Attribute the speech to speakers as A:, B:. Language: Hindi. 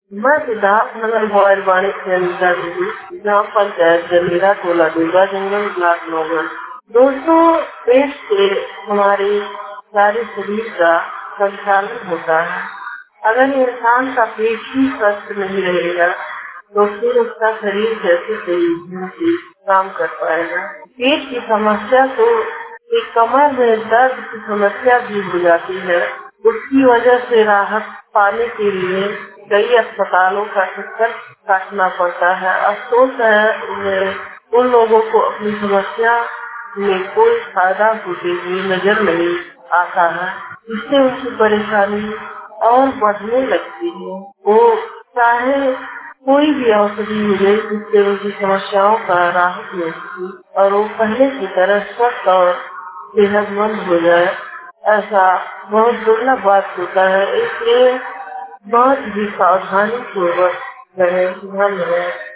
A: मैं सिद्धार्थनगर मोबाइल वाणी से अनिता देवी, जहाँ पंचायत जमीरा टोला दुर्गा जंगल ब्लॉक नौगढ़। दोस्तों, पेट से हमारे सारे शरीर का संचालन होता है। अगर इंसान का पेट ही स्वस्थ नहीं रहेगा तो फिर उसका शरीर कैसे सही से काम कर पाएगा। पेट की समस्या तो एक कमर में दर्द की समस्या भी हो जाती है। उसकी वजह से राहत पाने के लिए कई अस्पतालों का चक्कर काटना पड़ता है। अफसोस है उन लोगों को अपनी समस्या में कोई फायदा होते हुए नजर नहीं आता है, जिससे उनकी परेशानी और बढ़ने लगती है। वो चाहे कोई भी औषधि मिले जिससे उनकी समस्याओं का राहत मिल सके और वो पहले की तरह स्वस्थ और सेहतमंद हो जाए, ऐसा बहुत दुर्लभ बात होता है। इसलिए बहुत ही सावधानी पूर्वक रहें। धन्यवाद।